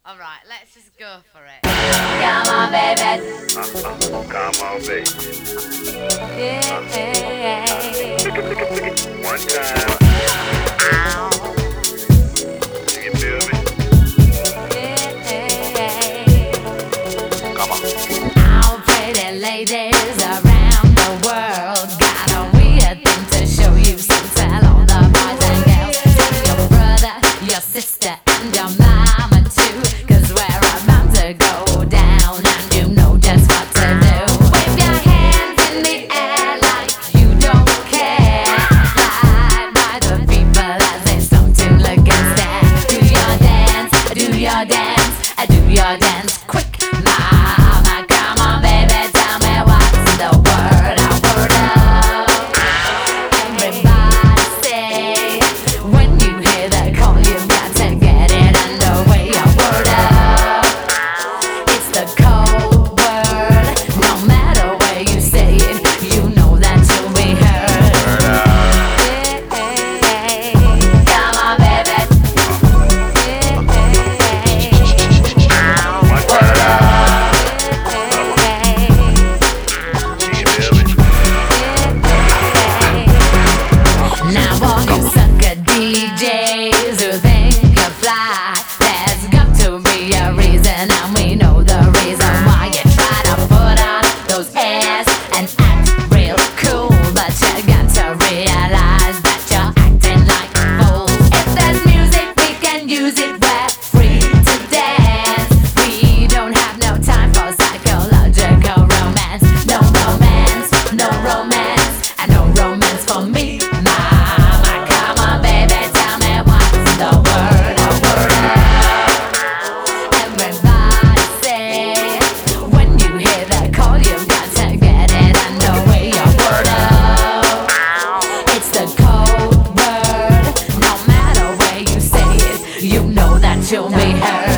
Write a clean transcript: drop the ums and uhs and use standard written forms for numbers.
Alright, let's just go for it. Come on, baby. Come on, baby. One time. Do you feel me? Come on. All pretty ladies around the world got a weird thing to show you. So tell all the boys and girls, tell your brother, your sister, and your mama too. 'Cause we're about to go down, and you know just what to do. Wave your hands in the air like you don't care. Fly by the people as they stop to look and stare. Do your dance, do your dance, do your dance quick, mama. Come on, baby, tell me what's the word. A word of. Everybody say, when you hear that call, you've got to get it underway. A word of. It's the code word. No matter where you say it, you know that you'll be heard. Come on, baby. One time. Do you feel me? Now all you sucker DJs who think you fly, there's got to be a reason, and we know the reason why you try to put on those airs and act real cool. But you got to realize that you're acting like fools. If there's music, we can use it. We're free to dance. We don't have no time for psychological romance. No romance, no romance, and no romance for me. Mama, come on, baby, tell me what's the word. A word of. Everybody say, when you hear that call, you've got to get it underway. A word of. It's the code word. No matter where you say it, you know that you'll be heard.